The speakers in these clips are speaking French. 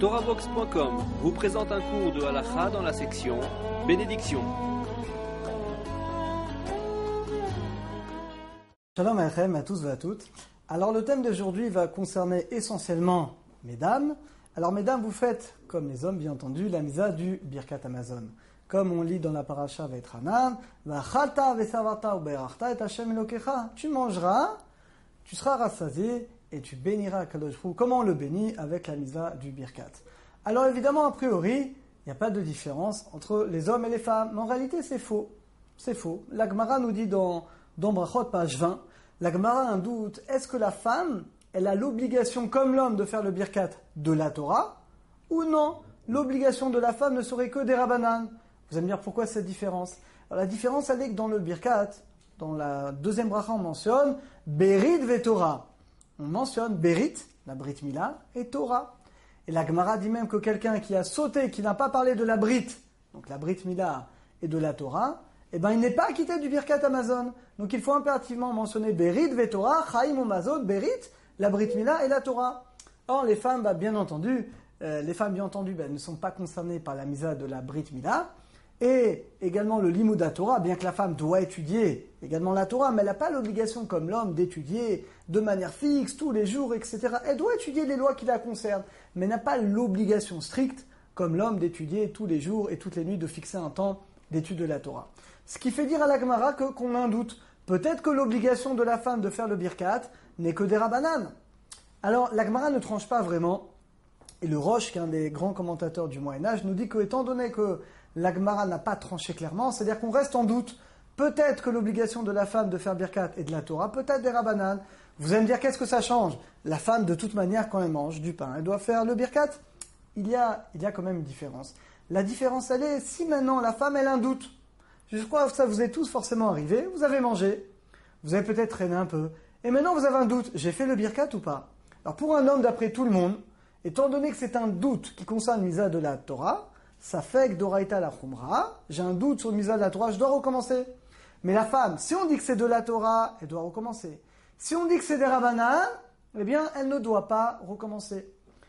TorahBox.com vous présente un cours de halakha dans la section Bénédiction. Shalom Aleichem à tous et à toutes. Alors le thème d'aujourd'hui va concerner essentiellement mesdames. Alors mesdames, vous faites, comme les hommes bien entendu, la misa du Birkat Hamazon. Comme on lit dans la paracha Vaetranan, V'achalta v'savata u'be'arachta et Hashem Elokecha. Tu mangeras, tu seras rassasié et tu béniras Kadosh Baruch Hu. Comment on le bénit? Avec la misa du Birkat. Alors évidemment, a priori, il n'y a pas de différence entre les hommes et les femmes. Mais en réalité, c'est faux. C'est faux. La Gemara nous dit dans Brachot, page 20, la Gemara a un doute. Est-ce que la femme, elle a l'obligation, comme l'homme, de faire le Birkat de la Torah? Ou non? L'obligation de la femme ne serait que des Rabbanan. Vous allez me dire pourquoi cette différence? Alors, la différence, elle est que dans le Birkat, dans la deuxième bracha, on mentionne Berit ve Torah. On mentionne Berit, la Brit Mila, et Torah. Et la Gemara dit même que quelqu'un qui a sauté, qui n'a pas parlé de la Brit, donc la Brit Mila et de la Torah, eh ben, il n'est pas acquitté du Birkat Hamazon. Donc il faut impérativement mentionner Berit ve Torah, Chaim ou Mazot, Berit, la Brit Mila et la Torah. Or, les femmes, bien entendu, ne sont pas concernées par la misa de la Brit Mila. Et également le Limud Torah, bien que la femme doit étudier également la Torah, mais elle n'a pas l'obligation comme l'homme d'étudier de manière fixe, tous les jours, etc. Elle doit étudier les lois qui la concernent, mais n'a pas l'obligation stricte comme l'homme d'étudier tous les jours et toutes les nuits, de fixer un temps d'étude de la Torah. Ce qui fait dire à la Gemara qu'on a un doute. Peut-être que l'obligation de la femme de faire le Birkat n'est que des Rabbanan. Alors la Gemara ne tranche pas vraiment. Et le Roche, qui est un des grands commentateurs du Moyen-Âge, nous dit que, étant donné que la Gemara n'a pas tranché clairement, c'est-à-dire qu'on reste en doute, peut-être que l'obligation de la femme de faire Birkat est de la Torah, peut-être des Rabbanan. Vous allez me dire, qu'est-ce que ça change? La femme, de toute manière, quand elle mange du pain, elle doit faire le Birkat. Il y a quand même une différence. La différence, elle est, si maintenant la femme, elle a un doute, je crois que ça vous est tous forcément arrivé, vous avez mangé, vous avez peut-être traîné un peu, et maintenant vous avez un doute, j'ai fait le Birkat ou pas? Alors pour un homme, d'après tout le monde, étant donné que c'est un doute qui concerne le misa de la Torah, ça fait que d'oraïta la chumra, j'ai un doute sur le misa de la Torah, je dois recommencer. Mais la femme, si on dit que c'est de la Torah, elle doit recommencer. Si on dit que c'est des Rabbanan, eh bien, elle ne doit pas recommencer.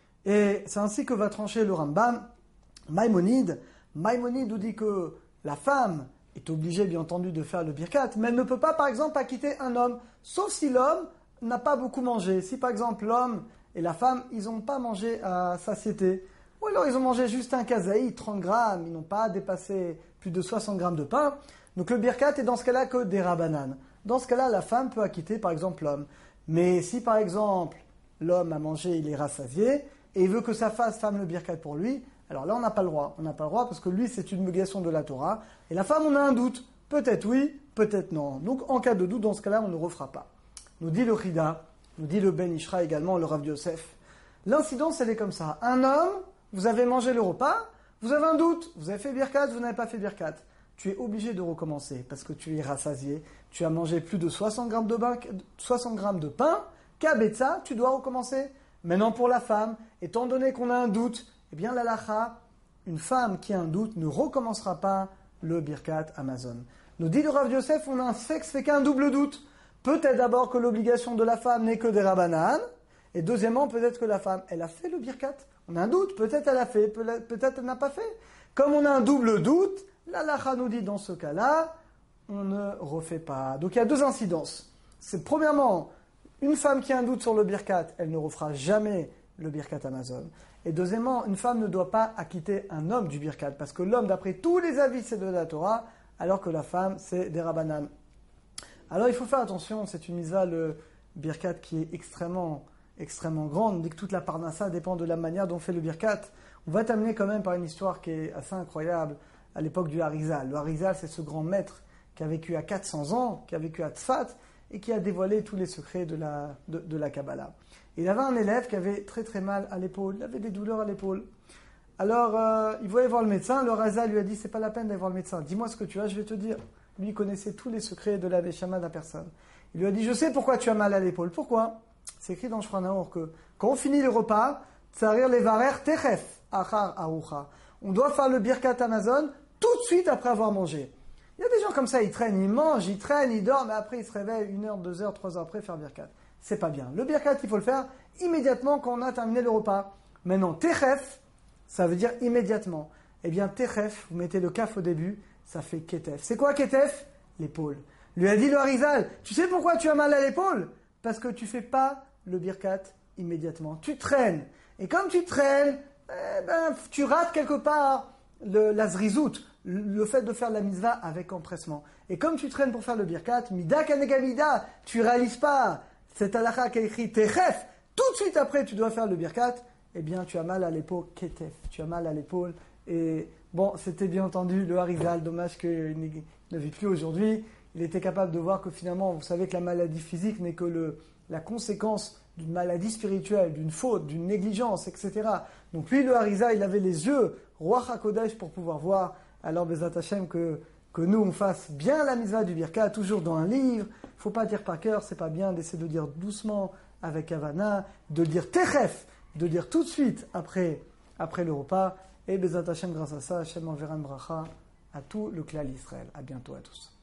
Et c'est ainsi que va trancher le Rambam. Maïmonide nous dit que la femme est obligée, bien entendu, de faire le Birkat, mais elle ne peut pas, par exemple, acquitter un homme, sauf si l'homme n'a pas beaucoup mangé. Si, par exemple, l'homme et la femme, ils n'ont pas mangé à satiété, ou alors ils ont mangé juste un kazaï, 30 grammes, ils n'ont pas dépassé plus de 60 grammes de pain. Donc le Birkat est dans ce cas-là que des Rabbanan. Dans ce cas-là, la femme peut acquitter par exemple l'homme. Mais si par exemple l'homme a mangé, il est rassasié, et il veut que sa femme le Birkat pour lui, alors là on n'a pas le droit. On n'a pas le droit parce que lui c'est une obligation de la Torah, et la femme on a un doute. Peut-être oui, peut-être non. Donc en cas de doute, dans ce cas-là on ne refera pas. Nous dit le Rida, nous dit le Ben Ishra également, le Rav Yosef. L'incidence elle est comme ça. Un homme, vous avez mangé le repas, vous avez un doute, vous avez fait Birkat, vous n'avez pas fait Birkat. Tu es obligé de recommencer parce que tu es rassasié, tu as mangé plus de 60 grammes de pain, Kabetza, tu dois recommencer. Maintenant pour la femme, étant donné qu'on a un doute, eh bien l'halakha, une femme qui a un doute ne recommencera pas le Birkat Hamazon. Nous dit le Rav Yosef, on a un sexe fait qu'un double doute. Peut-être d'abord que l'obligation de la femme n'est que des Rabbanan, et deuxièmement, peut-être que la femme, elle a fait le Birkat. On a un doute, peut-être elle a fait, peut-être elle n'a pas fait. Comme on a un double doute, l'halakha nous dit dans ce cas-là, on ne refait pas. Donc il y a deux incidences. C'est premièrement, une femme qui a un doute sur le Birkat, elle ne refera jamais le Birkat Hamazon. Et deuxièmement, une femme ne doit pas acquitter un homme du Birkat, parce que l'homme, d'après tous les avis, c'est de la Torah, alors que la femme, c'est des Rabbanan. Alors il faut faire attention, c'est une misa, le Birkat, qui est extrêmement grande. Dès que toute la parnassa dépend de la manière dont on fait le Birkat, on va t'amener quand même par une histoire qui est assez incroyable à l'époque du Harizal. Le Harizal, c'est ce grand maître qui a vécu à 400 ans, qui a vécu à Tzfat, et qui a dévoilé tous les secrets de la Kabbalah. Il avait un élève qui avait très très mal à l'épaule, il avait des douleurs à l'épaule. Alors, il voulait voir le médecin, le Harizal lui a dit, c'est pas la peine d'aller voir le médecin, dis-moi ce que tu as, je vais te dire. Lui, il connaissait tous les secrets de la Neshama de la personne. Il lui a dit, je sais pourquoi tu as mal à l'épaule. Pourquoi? C'est écrit dans Shulchan Aruch que quand on finit le repas, tsarir levarer techef achar arucha. On doit faire le Birkat Hamazon tout de suite après avoir mangé. Il y a des gens comme ça, ils traînent, ils mangent, ils traînent, ils dorment, mais après ils se réveillent 1 heure, 2 heures, 3 heures après faire Birkat. C'est pas bien. Le Birkat, il faut le faire immédiatement quand on a terminé le repas. Maintenant, techef, ça veut dire immédiatement. Eh bien, techef, vous mettez le kaf au début, ça fait ketef. C'est quoi ketef? L'épaule. Lui a dit le Harizal, tu sais pourquoi tu as mal à l'épaule? Parce que tu fais pas le birkat immédiatement. Tu traînes. Et comme tu traînes, tu rates quelque part la zrizout, le fait de faire la mitzvah avec empressement. Et comme tu traînes pour faire le birkat, mida kanega mida, tu réalises pas cette halakha qui est écrit techef, tout de suite après tu dois faire le birkat, eh bien tu as mal à l'épaule, ketef, tu as mal à l'épaule. Et bon, c'était bien entendu le Harizal, dommage qu'il ne vit plus aujourd'hui. Il était capable de voir que finalement, vous savez que la maladie physique n'est que la conséquence d'une maladie spirituelle, d'une faute, d'une négligence, etc. Donc lui, le Harizal, il avait les yeux Ruach HaKodesh pour pouvoir voir. Alors, Bezat Hashem, que nous, on fasse bien la mitzvah du birkat, toujours dans un livre. Il ne faut pas dire par cœur, c'est pas bien d'essayer de dire doucement, avec Havana, de dire techef, de dire tout de suite après le repas. Et Bezat Hashem, grâce à ça, Hashem enverra une bracha à tout le clan d'Israël. À bientôt à tous.